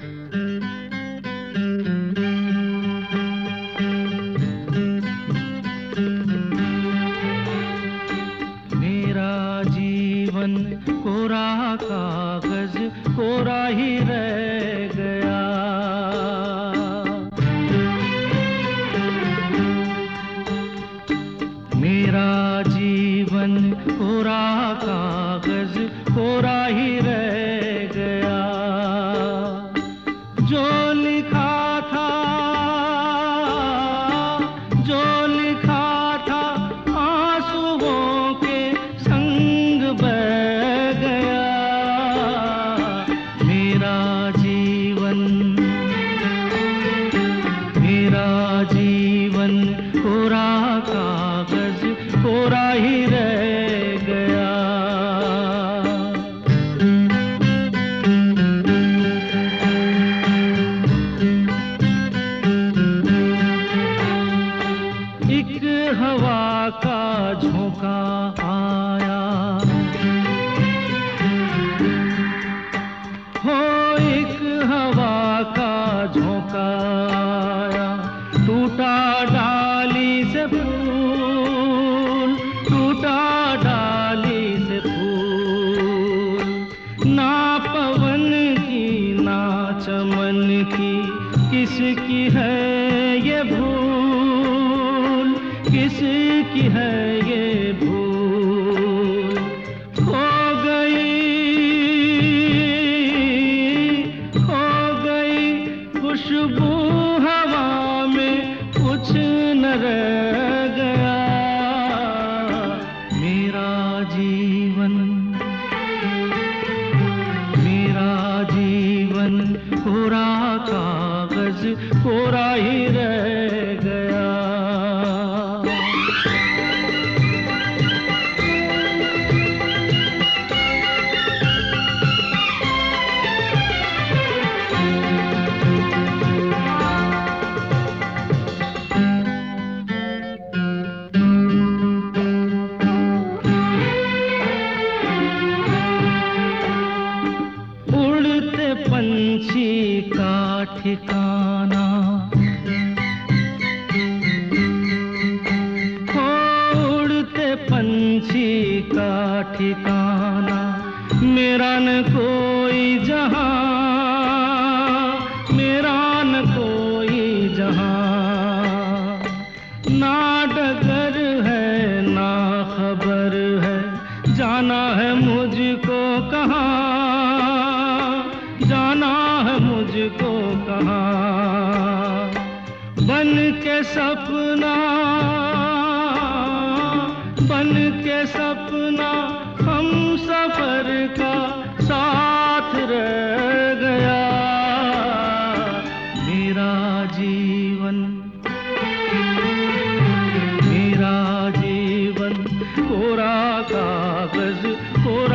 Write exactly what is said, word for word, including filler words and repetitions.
मेरा जीवन कोरा कागज कोरा ही रह गया। मेरा जीवन कोरा कागज कोरा ही रह गया। जो लिखा था जो लिखा था आंसुओं के संग बह गया। मेरा जीवन मेरा जीवन कोरा कागज कोरा ही रह गया। एक हवा का झोंका आया हो, एक हवा का झोंका आया। टूटा डाली से फूल, टूटा डाली से फूल। ना पवन की ना चमन की किसकी है ये भूल, किसकी है ये भूल। खो गई खो गई खुशबू हवा में, कुछ न रह गया। मेरा जीवन मेरा जीवन कोरा कागज कोरा ही रह गया। उड़ते पंछी का ठिकाना हो, उड़ते पंछी का ठिकाना। मेरा न कोई जहां, मेरा न कोई जहां। ना डगर है ना खबर है, जाना है मुझको कहाँ, जाना है मुझको कहाँ। बन के सपना बन के सपना हम सफर का साथ रह गया। मेरा जीवन मेरा जीवन कोरा कागज कोरा